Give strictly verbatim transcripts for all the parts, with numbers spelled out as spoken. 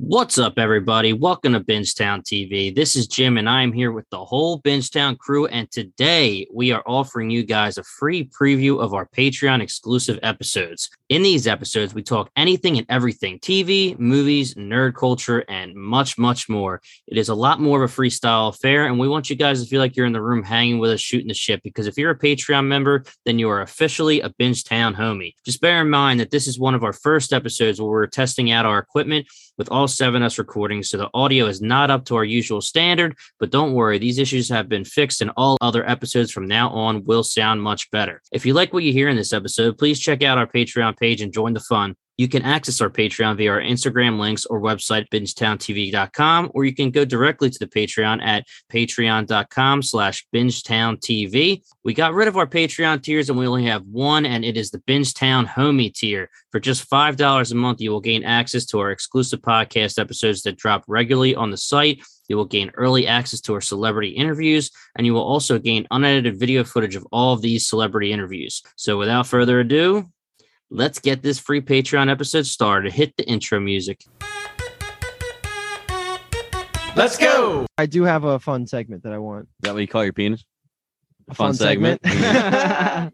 What's up, everybody? Welcome to Bingetown T V. This is Jim, and I'm here with the whole Bingetown crew. And today we are offering you guys a free preview of our Patreon exclusive episodes. In these episodes, we talk anything and everything T V, movies, nerd culture, and much, much more. It is a lot more of a freestyle affair, and we want you guys to feel like you're in the room hanging with us, shooting the shit. Because if you're a Patreon member, then you are officially a Bingetown homie. Just bear in mind that this is one of our first episodes where we're testing out our equipment with all seven S recordings, so the audio is not up to our usual standard, but don't worry, these issues have been fixed and all other episodes from now on will sound much better. If you like what you hear in this episode, please check out our Patreon page and join the fun. You can access our Patreon via our Instagram links or website, bingetown t v dot com, or you can go directly to the Patreon at patreon.com slash bingetown TV. We got rid of our Patreon tiers and we only have one, and it is the Bingetown Homie tier. For just five dollars a month, you will gain access to our exclusive podcast episodes that drop regularly on the site. You will gain early access to our celebrity interviews, and you will also gain unedited video footage of all of these celebrity interviews. So without further ado, let's get this free Patreon episode started. Hit the intro music. Let's go. I do have a fun segment that I want. Is that what you call your penis? A fun, fun segment? segment?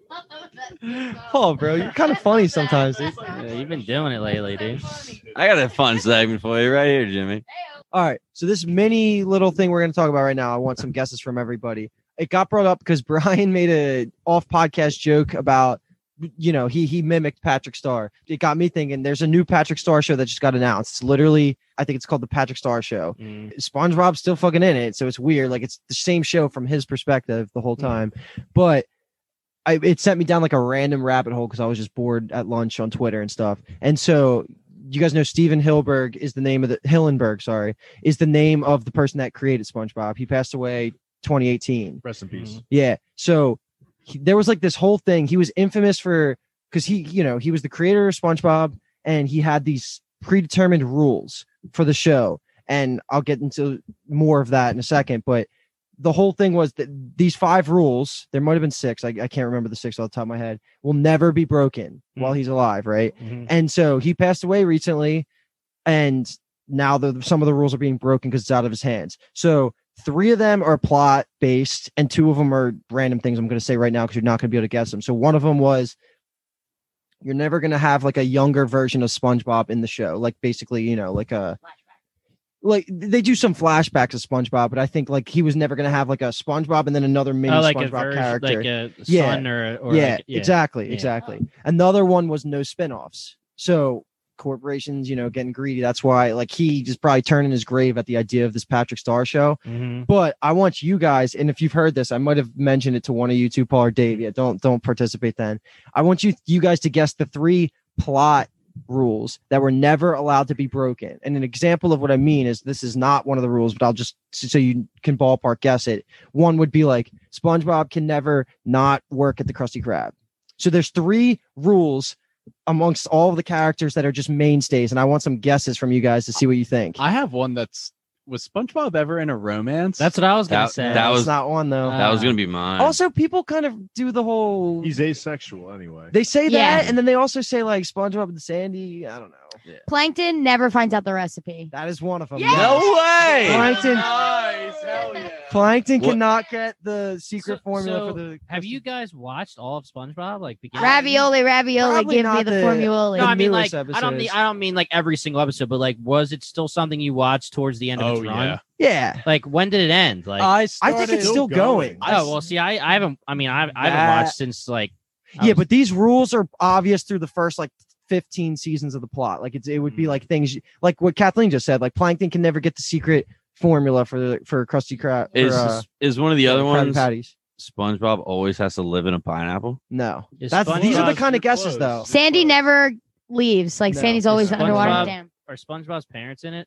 Oh, bro, you're kind of funny sometimes, dude. Yeah, you've been doing it lately, dude. I got a fun segment for you right here, Jimmy. All right, so this mini little thing we're going to talk about right now, I want some guesses from everybody. It got brought up because Brian made a off-podcast joke about, you know, he he mimicked Patrick Star. It got me thinking, there's a new Patrick Star show that just got announced. It's literally, I think it's called the Patrick Star Show. Mm. SpongeBob's still fucking in it, so it's weird. Like, it's the same show from his perspective the whole time. Mm. But I, it sent me down like a random rabbit hole because I was just bored at lunch on Twitter and stuff. And so you guys know Steven Hillenburg is the name of the Hillenburg, sorry, is the name of the person that created SpongeBob. He passed away twenty eighteen. Rest in peace. Yeah. So He, there was like this whole thing. He was infamous for, because he, you know, he was the creator of SpongeBob, and he had these predetermined rules for the show. And I'll get into more of that in a second. But the whole thing was that these five rules, there might have been six, I, I can't remember the six off the top of my head, will never be broken mm-hmm. while he's alive, right? Mm-hmm. And so he passed away recently, and now the, some of the rules are being broken because it's out of his hands. So three of them are plot based, and two of them are random things I'm going to say right now because you're not going to be able to guess them. So one of them was, you're never going to have like a younger version of SpongeBob in the show. Like basically, you know, like a, like they do some flashbacks of SpongeBob, but I think like he was never going to have like a SpongeBob and then another mini oh, like SpongeBob a version, character. Like a yeah. son or, or yeah, like, yeah, exactly. Yeah. Exactly. Another one was no spinoffs. So corporations, you know, getting greedy. That's why, like, he just probably turned in his grave at the idea of this Patrick Star show. Mm-hmm. But I want you guys, and if you've heard this, I might have mentioned it to one of you two, Paul or Dave. Yeah, don't don't participate then. I want you you guys to guess the three plot rules that were never allowed to be broken. And an example of what I mean is, this is not one of the rules, but I'll just so you can ballpark guess it. One would be like, SpongeBob can never not work at the Krusty Krab. So there's three rules amongst all of the characters that are just mainstays, and I want some guesses from you guys to see what you think. I have one that's, was SpongeBob ever in a romance? That's what I was gonna that, say. That That's was not one though. That was gonna be mine. Also, people kind of do the whole. He's asexual anyway. They say Yeah. that, and then they also say like SpongeBob and Sandy. I don't know. Yeah. Plankton never finds out the recipe. That is one of them. Yes! No way. Plankton. Nice. Hell yeah. Plankton What? cannot get the secret So- formula so for the. Have you guys watched all of SpongeBob? Like beginning? Ravioli, ravioli, Probably give me not the, the- formula. No, I mean like newest I don't mean episodes. I don't mean like every single episode, but like, was it still something you watched towards the end of Oh its run? yeah. Yeah, Like, when did it end? Like, I, I think it's started- still going. oh well, see, I I haven't. I mean, I I haven't That- watched since like. I Yeah, was- but these rules are obvious through the first like fifteen seasons of the plot. Like it's it would be like things like what Kathleen just said. Like Plankton can never get the secret formula for the for Krusty Krab. For, Is uh, is one of the other Krabby ones? Patties. SpongeBob always has to live in a pineapple. No, Is that's these are the SpongeBob- kind of You're guesses close. though. Sandy never leaves. Like No. Sandy's always Is underwater. SpongeBob- Damn. Are SpongeBob's parents in it?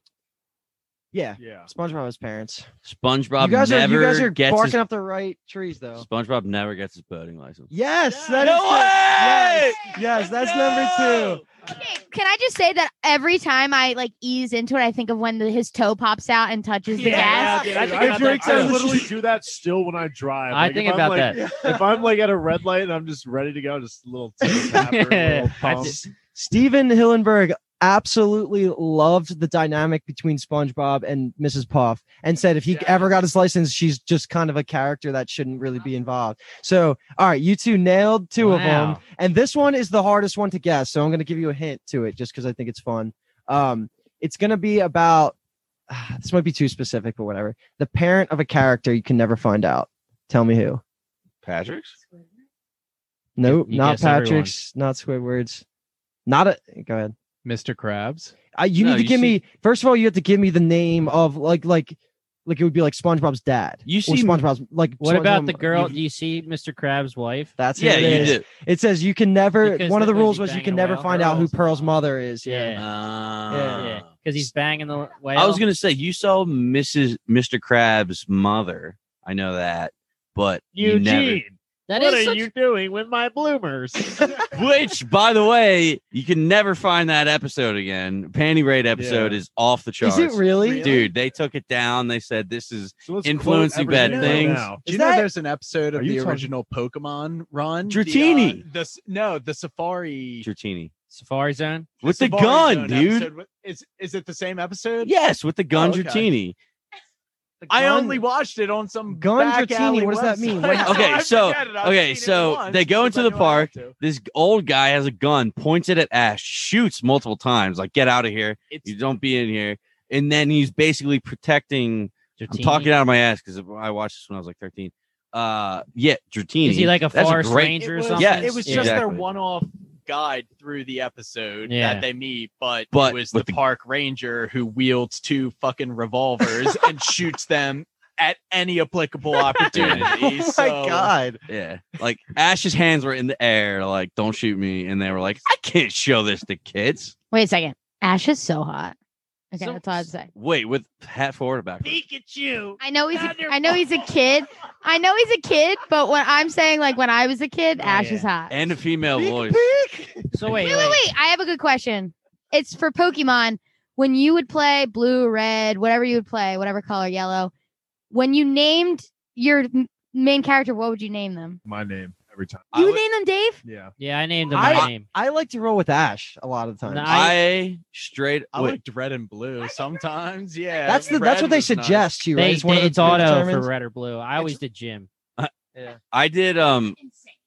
Yeah, Yeah. SpongeBob has parents. SpongeBob you guys are never you guys are gets barking his, up the right trees though. SpongeBob never gets his boating license. Yes, Yes. that No is the- way! Yes, yes, that's number two. Okay, can I just say that every time I like ease into it, I think of when the, his toe pops out and touches the Yeah, gas. dude, I, I think I, about breaks I down the literally street. do that still when I drive. I Like, think if I'm, about like, that. If I'm like at a red light and I'm just ready to go, just a little toe tapper, a little I pump. just- Steven Hillenburg absolutely loved the dynamic between SpongeBob and Missus Puff, and said if he ever got his license, she's just kind of a character that shouldn't really be involved. So, all right, you two nailed two of them, Wow. and this one is the hardest one to guess. So I'm going to give you a hint to it just because I think it's fun. Um, it's going to be about. Uh, this might be too specific, but whatever. The parent of a character you can never find out. Tell me who. Patrick's? Nope, You not guess everyone. Patrick's, not Squidward's, not a. Go ahead. Mister Krabs. I, you No, need to you give see- me first of all. You have to give me the name of like like like it would be like SpongeBob's dad. You or see- SpongeBob's like. What about SpongeBob- the girl? you- Do you see Mister Krabs' wife? That's who Yeah, it you is. did. It says you can never. Because one of the- the was rules he was you banging can a never whale? find out who Pearl's Pearl's mother is. Yeah. Yeah. Uh, Yeah, because he's banging the whale. I was gonna say you saw Missus Mister Krabs' mother. I know that, but you never. That what is are such- you doing with my bloomers? Which, by the way, you can never find that episode again. Panty Raid episode Yeah. is off the charts. Is it really? Dude, they took it down. They said this is So let's Influencing quote bad everything right things. now. Do Is you know that- there's an episode Are of you the talking- original Pokemon run? Dratini. The, uh, the s- no, the Safari. Dratini Safari Zone. with the Safari gun, Zone dude. episode with- Is is it the same episode? Yes, with the gun, Oh, okay. Dratini. The I gun- only watched it on some Gun back Dratini, alley what does that mean? website. What- Okay, I so- forget it. I've okay, seen it so once they go because into I the knew I park. had to. This old guy has a gun, points it at Ash, shoots multiple times, like get out of here. It's You don't be in here. And then he's basically protecting. I'm Dratini. talking out of my ass because I watched this when I was like thirteen. Uh, yeah, Dratini. Is he like a That's forest great- ranger or it was, something? Yes, it was yeah. just their Exactly. one-off guide through the episode Yeah. that they meet, but, But it was the, with the- park ranger who wields two fucking revolvers and shoots them at any applicable opportunity. Oh my So- god. Yeah, like Ash's hands were in the air, like "Don't shoot me," and they were like, "I can't show this to kids." Wait a second. Ash is so hot. Okay, So- that's all I'd say. Wait, with hat forward or backwards? Pikachu. I know he's a, Thunderbolt. I know he's a kid. I know he's a kid, but when I'm saying like when I was a kid, Oh, Ash yeah. is hot. And a female voice. So wait, wait, wait, wait. I have a good question. It's for Pokemon. When you would play blue, red, whatever you would play, whatever color, yellow, when you named your m- main character, what would you name them? My name every time. I You would- name them Dave? Yeah. Yeah, I named him I- my name. I like to roll with Ash a lot of the time. No, I straight. I wait, liked red and blue sometimes. Yeah, that's the red that's what they was nice. suggest you. Right? They, It's one they- of the it's auto predetermined- for red or blue. I always did Jim. I did. Um,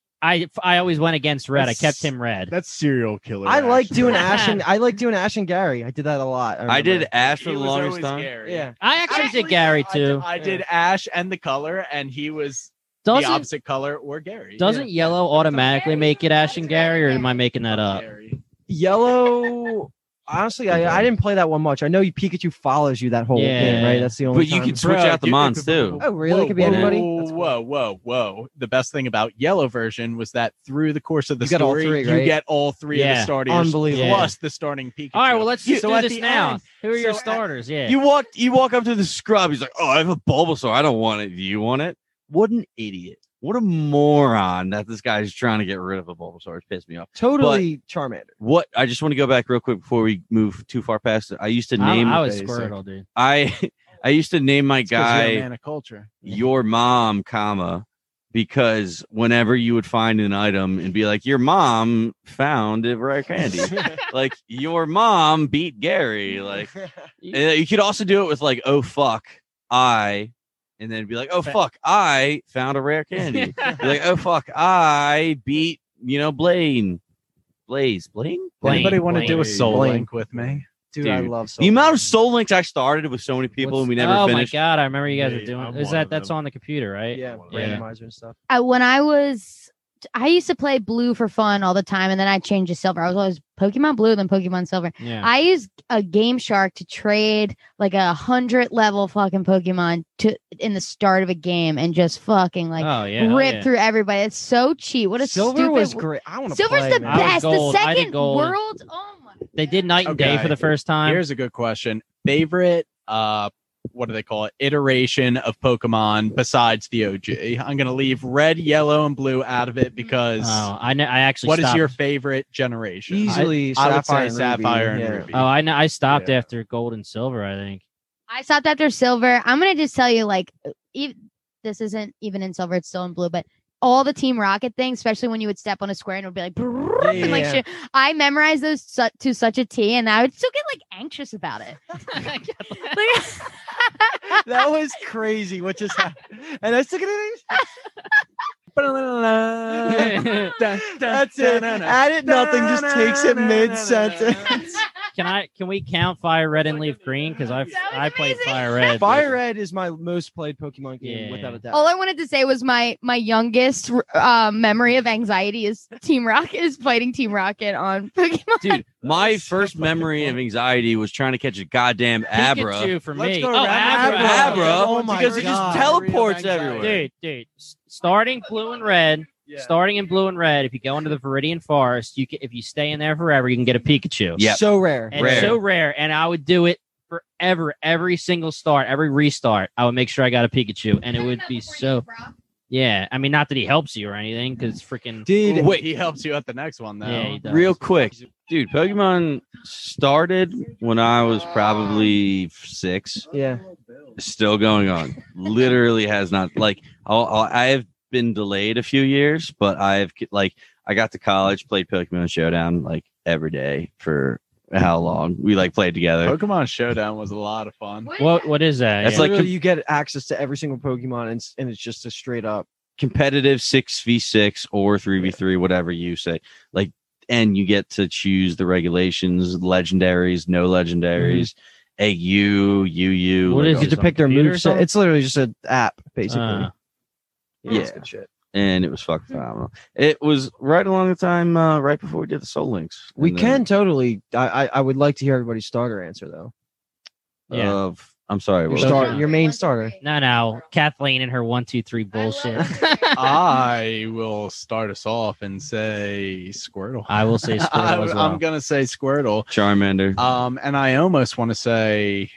I I always went against red. I That's- kept him red. That's serial killer. I like Ash. doing Ash and I like doing Ash and Gary. I did that a lot. I did remember. Ash for He the was longest always time. Gary. Yeah. I actually did Gary I too. did, I did Ash and the color, and he was the Doesn't opposite color or Gary. doesn't yellow automatically make it Ash and Gary, or am I making that up? Gary. Yellow. Honestly, I, I didn't play that one much. I know you Pikachu follows you that whole Yeah. game, right? That's the only. But you time. can switch Bro, out the dude, mons b- b- too. b- Oh, really? It could be whoa, anybody? Whoa, That's cool. whoa, whoa, whoa! The best thing about yellow version was that through the course of the You get all story, three, you right? get all three of Yeah. the starters, Unbelievable. plus the starting Pikachu. All right, well let's just So do at this the now. end- Who are your so at- starters? Yeah. You walk. You walk up to the scrub. He's like, "Oh, I have a Bulbasaur. I don't want it. Do you want it?" What an idiot! What a moron that this guy's trying to get rid of a Bulbasaur. It's pissed me off. Totally Charmander. What I just want to go back real quick before we move too far past it. I used to I, name. I was basic. Squirtle, dude. I I used to name my It's 'cause you're a guy man of culture. your mom, comma, because whenever you would find an item and be like, your mom found a rare candy, like your mom beat Gary, like and you could also do it with like, oh fuck, I, and then be like, oh fuck, I found a rare candy. Be like, oh fuck, I beat you know Blaine, Blaze, Blaine. Blaine, Anybody want to do a Blaine. soul Blaine. link with me? Dude, I Dude. love Soul The amount of Link. soul links I started with so many people and we never oh finished. my god, I remember you guys Yeah, were doing. I'm Is one that of that's them. on the computer, right? Yeah, Yeah. randomizer and stuff. I, when I was, I used to play blue for fun all the time, and then I changed to silver. I was always Pokemon Blue, then Pokemon Silver. Yeah. I used a Game Shark to trade like a hundred level fucking Pokemon to in the start of a game and just fucking like oh yeah. hell rip yeah. through everybody. It's so cheap. What a Silver stupid. was great. I want to Silver's play, the man. I was best. gold. The I did second gold. world. Oh my. They did night and day Okay. for the first time. Here's a good question. Favorite uh what do they call it? Iteration of Pokemon besides the O G. I'm gonna leave red, yellow, and blue out of it because oh, I know. I actually. what is stopped. your favorite generation? Easily I would say Sapphire and Sapphire Ruby, and yeah. Ruby. Oh, I know. I stopped Yeah. after gold and silver. I think. I stopped after silver. I'm gonna just tell you, like, e- this isn't even in silver; it's still in blue. But all the Team Rocket things, especially when you would step on a square and it would be like, brrrr, Yeah, and like yeah. shit. I memorized those su- to such a T, and I would still get like anxious about it. Like, That was crazy. What just happened? And I still get it. That's it. Add it. Nothing. Just takes it mid sentence. Can I? Can we count Fire Red and Leaf Green? Because I've That was I played amazing. Fire Red. Fire Red is my most played Pokemon game Yeah. without a doubt. All I wanted to say was my my youngest uh, memory of anxiety is Team Rocket is fighting Team Rocket on Pokemon. Dude, my first memory of anxiety was trying to catch a goddamn Abra. Pikachu for Let's me. go oh, Abra. Abra. Abra, Oh my because it God. just teleports everywhere. Dude, dude. s- Starting blue and red. Starting in blue and red. If you go into the Viridian Forest, you can. If you stay in there forever, you can get a Pikachu. Yeah. So rare. And Rare. it's so rare. And I would do it forever. Every single start, every restart, I would make sure I got a Pikachu, and it would be so. Yeah, I mean, not that he helps you or anything, because freaking. Dude, Wait, he helps you at the next one though. Yeah, he does. Real quick, dude, Pokemon started when I was probably six. yeah. Still going on. Literally has not like I'll, I'll, I have been delayed a few years, but I've like I got to college, played Pokemon Showdown like every day for how long we like played together. Pokemon Showdown was a lot of fun. What What is that? That's Yeah. like- Literally, you get access to every single Pokemon, and, it's- and it's just a straight up. Competitive six v six or three v three, whatever you say. Like, and you get to choose the regulations, legendaries, no legendaries, A U, U U. What like is all You it? this depict their computer or moveset. something? It's literally just an app, basically. Uh, yeah, it's yeah. good shit. and it was fucking phenomenal. It was right along the time, uh, right before we did the Soul Links. We And can then totally. I, I I would like to hear everybody's starter answer though. Yeah. Of, I'm sorry. Your What Pokemon. start, your main starter. no, no. Kathleen and her one, two, three bullshit. I will start us off and say Squirtle. I will say Squirtle as well. I'm gonna say Squirtle. Charmander. Um, and I almost want to say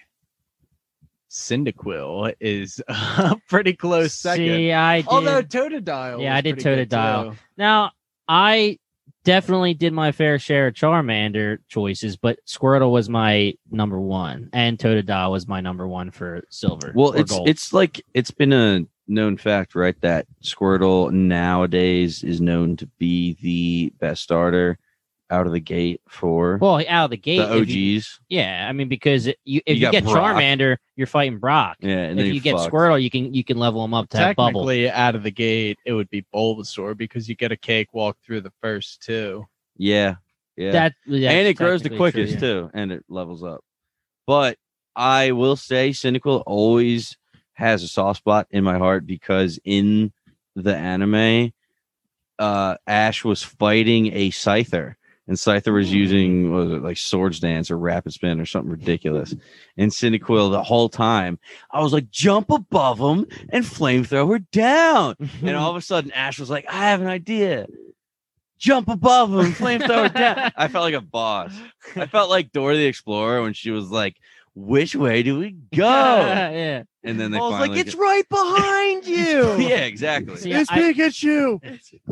Cyndaquil is a pretty close second. See, I did. Although Totodile, Yeah, was I did pretty good, Totodile. too. Now, I definitely did my fair share of Charmander choices, but Squirtle was my number one, and Totodile was my number one for silver. Well, or it's gold. it's like it's been a known fact, right? That Squirtle nowadays is known to be the best starter out of the gate for well out of the gate. the if you- O Gs. yeah, I mean because it, you if You you, got get Brock. Charmander, you're fighting Brock. Yeah, and if then you get fucked. Squirtle, you can you can level them up to have Bubble. Technically, out of the gate, it would be Bulbasaur because you get a cakewalk through the first two. Yeah, yeah, That that's and it grows the technically true, quickest yeah. too, and it levels up. But I will say, Cyndaquil always has a soft spot in my heart because in the anime, uh, Ash was fighting a Scyther. And Scyther was using, what was it, like Swords Dance or Rapid Spin or something ridiculous. And Cyndaquil, the whole time, I was like, jump above him and flamethrower her down. And all of a sudden, Ash was like, I have an idea. Jump above him, flamethrower her down. I felt like a boss. I felt like Dora the Explorer when she was like, which way do we go? yeah. And then they I was finally like, it's get- right behind you. yeah, exactly. See, It's I- Pikachu.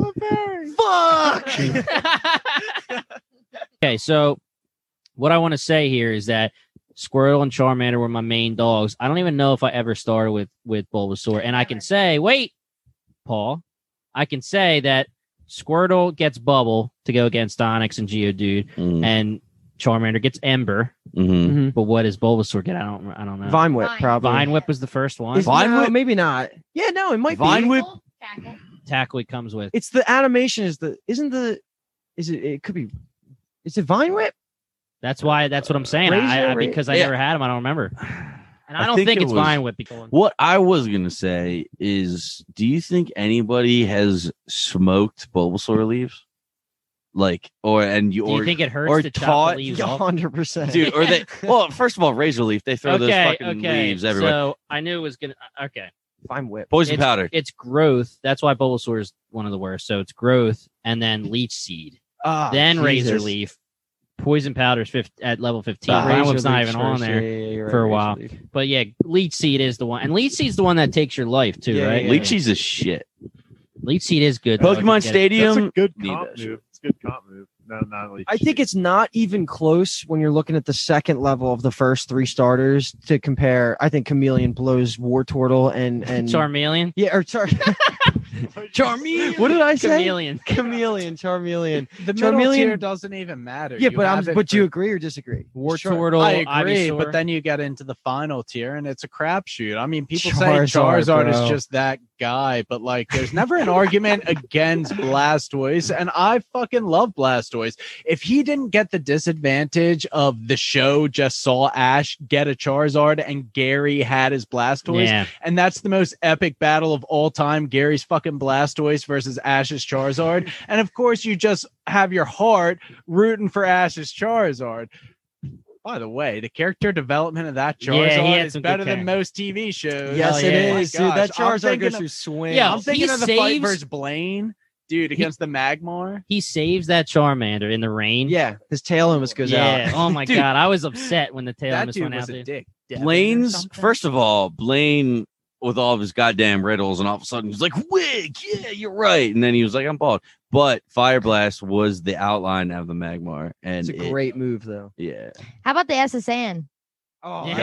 Fuck. Okay, so what I want to say here is that Squirtle and Charmander were my main dogs. I don't even know if I ever started with with Bulbasaur, and I can say, wait, Paul, I can say that Squirtle gets Bubble to go against Onyx and Geodude, Mm, and Charmander gets Ember. mhm. Mhm. But what does Bulbasaur get? I don't, I don't know. Vine Whip, Vine. probably. Vine Whip was the first one. Is- Vine no, Whip? maybe not. Yeah, no, it might Vine be. Whip? Tackle. Tackle it comes with. It's the animation. Is the isn't the is it? It could be. Is it Vine Whip? That's why. That's what I'm saying. I, I, Razor, because I yeah. never had them, I don't remember. And I I don't think think, it it's was- Vine Whip because What I was gonna say is, do you think anybody has smoked Bulbasaur leaves? Like, or and you do you or think it hurts or to chop taught- the leaves Yeah, off? hundred percent. dude, or they? Well, first of all, Razor Leaf, they throw those Okay, fucking okay. leaves everywhere. So I knew it was gonna. Okay, Vine Whip. Poison it's- powder. it's growth. That's why Bulbasaur is one of the worst. So it's growth, and then Leech Seed, Ah, then Razor Jesus. Leaf, Poison Powder's fifth at level fifteen. Ah, Vine Razor Whip's not Leaf's even on first. there. Yeah, yeah, yeah, you're for a right, while. Razor Leaf. But yeah, Leech Seed is the one, and Leech Seed's the one that takes your life too, Yeah, right? yeah, Leechee's a shit. Leech Seed is good. though, if you Pokemon get it. Stadium. That's a good need comp that shit. move. It's a good comp move. No, not like I think it's not even close when you're looking at the second level of the first three starters to compare. I think Chameleon blows War Turtle and and Charmeleon. yeah, or Char- Charmeleon. What did I say? Chameleon. Chameleon, Charmeleon. The middle Charmeleon- tier doesn't even matter. Yeah, but I'm. have it But do you for- agree or disagree? Char- Wartortle. I agree, Ivysaur. but then you get into the final tier, and it's a crapshoot. I mean, people Charizard, say Charizard bro. is just that guy, but like, there's never an argument against Blastoise, and I fucking love Blastoise. If he didn't get the disadvantage of the show just saw Ash get a Charizard and Gary had his Blastoise, Yeah. and that's the most epic battle of all time, Gary's fucking Blastoise versus Ash's Charizard, and of course you just have your heart rooting for Ash's Charizard. By the way, the character development of that Yeah, he Charizard had is some better good than most T V shows. Yes, Hell it yeah. is, Oh my dude. That gosh, I'm Charizard thinking goes of- through swing. Yeah, I'm thinking he of the fight saves- versus Blaine, dude, against the Magmar. He saves that Charmander in the rain. yeah, his tail almost goes yeah. out. Oh my Dude. god, I was upset when the tail That almost dude went was out a there. dick. Devin or Blaine's something. first of all, Blaine with all of his goddamn riddles, and all of a sudden he's like, "Wig, yeah, you're right," and then he was like, "I'm bald." But Fire Blast was the outline of the Magmar, and It's a it- great move, though. yeah. How about the S S N? Oh, Yeah.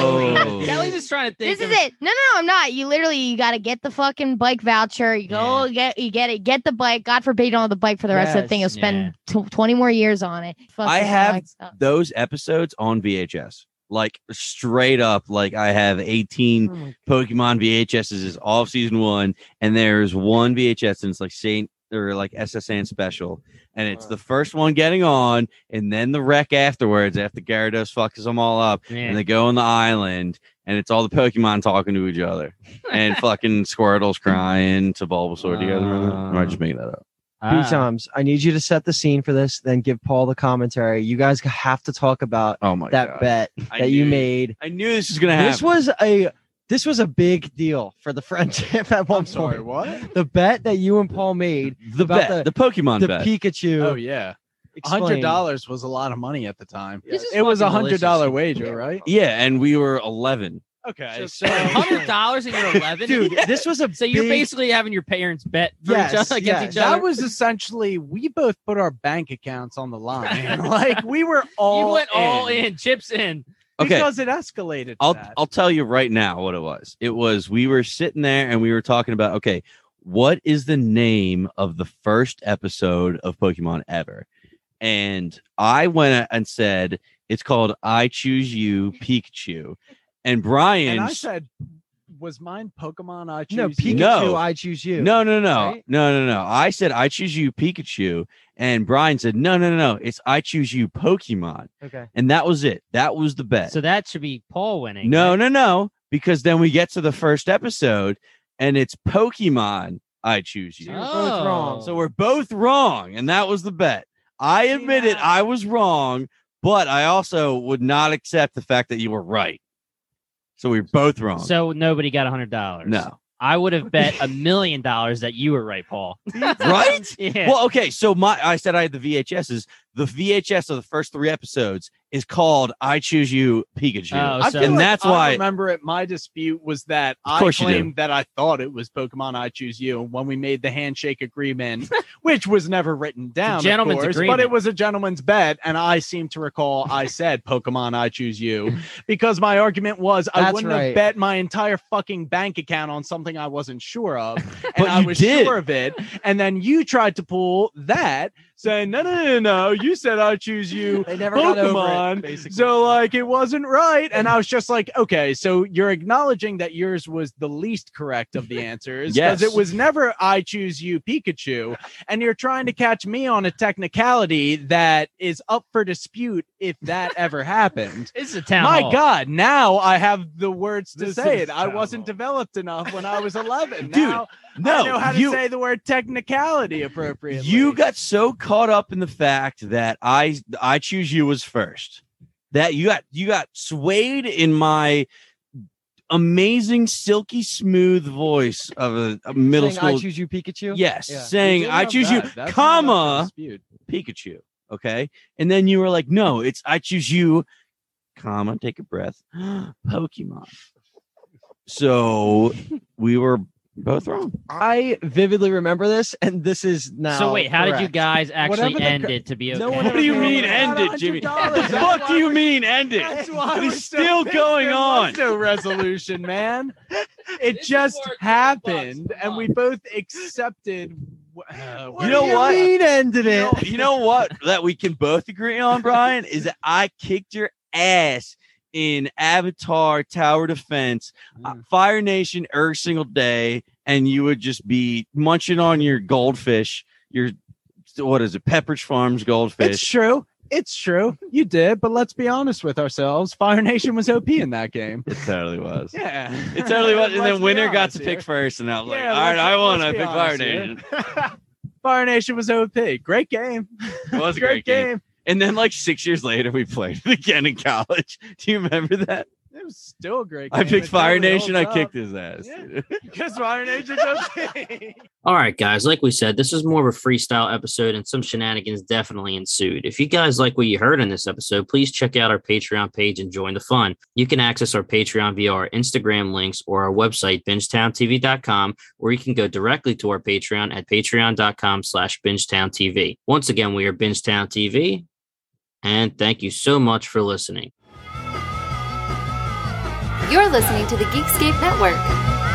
Yo. Kelly's just trying to think. This of- is it. No, no, I'm not. You literally, you got to get the fucking bike voucher. You go get, you get it, get the bike. God forbid you don't have the bike for the rest of the thing. You'll Yes. spend tw- twenty more years on it. Fucking I have like stuff. those episodes on V H S, like straight up. Like I have eighteen Oh my- Pokemon V H S's is all of season one, and there's one V H S and it's like Saint or like S S N special, and it's the first one getting on, and then the wreck afterwards after Gyarados fucks them all up, Yeah. and they go on the island, and it's all the Pokemon talking to each other, and fucking Squirtle's crying to Bulbasaur. Do you guys remember? That? Or am I just making that up? P Ah. times. I need you to set the scene for this, then give Paul the commentary. You guys have to talk about Oh my that god! bet I that you knew- made. I knew this was gonna happen. This was a this was a big deal for the friendship at one I'm sorry, point. what? The bet that you and Paul made, the about bet, the- the, Pokemon the bet. Pikachu. Oh yeah, Explain. hundred dollars was a lot of money at the time. This is It was a fucking hundred dollar delicious. wager, right? Yeah, and we were eleven. Okay, So- so hundred dollars and you're eleven, Dude, this was a So you're big- basically having your parents bet for Yes, each other against yes. each other. that was essentially we both put our bank accounts on the line. Like we were all you went all in, chips in. Okay, because it escalated. to I'll that. I'll tell you right now what it was. It was we were sitting there and we were talking about, okay, what is the name of the first episode of Pokemon ever? And I went and said it's called I Choose You Pikachu. And Brian and I said, was mine Pokemon? I choose No, you? Pikachu, No. I choose you. No, no, no, Right? no, no, no. I said I choose you Pikachu, and Brian said no, no, no, no. It's I choose you Pokemon, Okay. and that was it. That was the bet. So that should be Paul winning. No, right? no, no. Because then we get to the first episode, and it's Pokemon. I choose you. You're both wrong. So we're both wrong, and that was the bet. I admitted now- I was wrong, but I also would not accept the fact that you were right. So we were both wrong. So nobody got a hundred dollars. no, I would have bet a million dollars that you were right, Paul. right? Yeah. Well, okay. So my I said I had the V H S's. The V H S of the first three episodes is called "I Choose You Pikachu," Oh, I so- feel and like that's I why. remember it. My dispute was that Of I course you do. claimed that I thought it was Pokemon I Choose You when we made the handshake agreement, which was never written down, of gentleman's course, agreement. but it was a gentleman's bet, and I seem to recall I said Pokemon I Choose You because my argument was I That's wouldn't right. have bet my entire fucking bank account on something I wasn't sure of, and But I you was did. sure of it, and then you tried to pull that, saying no, no, no, no, no, you said I choose you. They never got over Pokemon. it, basically. So like it wasn't right. And I was just like, okay, so you're acknowledging that yours was the least correct of the answers. Because Yes. it was never I choose you Pikachu. And you're trying to catch me on a technicality that is up for dispute if that ever happened. It's a town My hall. God, now I have the words to This say is it. I town wasn't hall. developed enough when I was eleven. Dude, now no, I know how to you say the word technicality appropriately. you got so caught up in the fact that I I choose you was first. That you got you got swayed in my amazing silky smooth voice of a, a middle Saying, school. I choose you, Pikachu. yes, Yeah. saying did I have choose that. you, That's not up for comma dispute. Pikachu. Okay, and then you were like, no, it's I choose you, comma. Take a breath, Pokemon. So we were both wrong. I vividly remember this, and this is now. So wait, how did you correct. guys actually Whatever the end co- it to be okay? No one What do you ever mean came end up it, with Jimmy? $one What hundred the dollars. fuck That's do you why mean end it? That's why What we're is so still pissed going there on? was no resolution, man. It just happened, and we both accepted. Uh, You know do what? mean ended You it? know, you know what that we can both agree on, Brian, is that I kicked your ass in Avatar Tower Defense, uh, Fire Nation every single day, and you would just be munching on your goldfish, your what is it, Pepperidge Farms goldfish. It's true. It's true. You did, but let's be honest with ourselves. Fire Nation was O P in that game. It totally was. Yeah, It totally was. And Let's then be winner got honest to here. pick first, and I was like, Yeah, all right, let's- I won. I let's be picked Fire honest here. Nation. Fire Nation was O P. Great game. It was a great game. And then like six years later, we played it again in college. Do you remember that? It was still a great I game. picked It Fire totally Nation. I holds kicked up. his ass. Yeah. Because Fire Nation's O P. All right, guys. Like we said, this is more of a freestyle episode, and some shenanigans definitely ensued. If you guys like what you heard in this episode, please check out our Patreon page and join the fun. You can access our Patreon via our Instagram links or our website, bingetown t v dot com, or you can go directly to our Patreon at patreon dot com slash bingetown t v. Once again, we are Bingetown T V, and thank you so much for listening. You're listening to the Geekscape Network.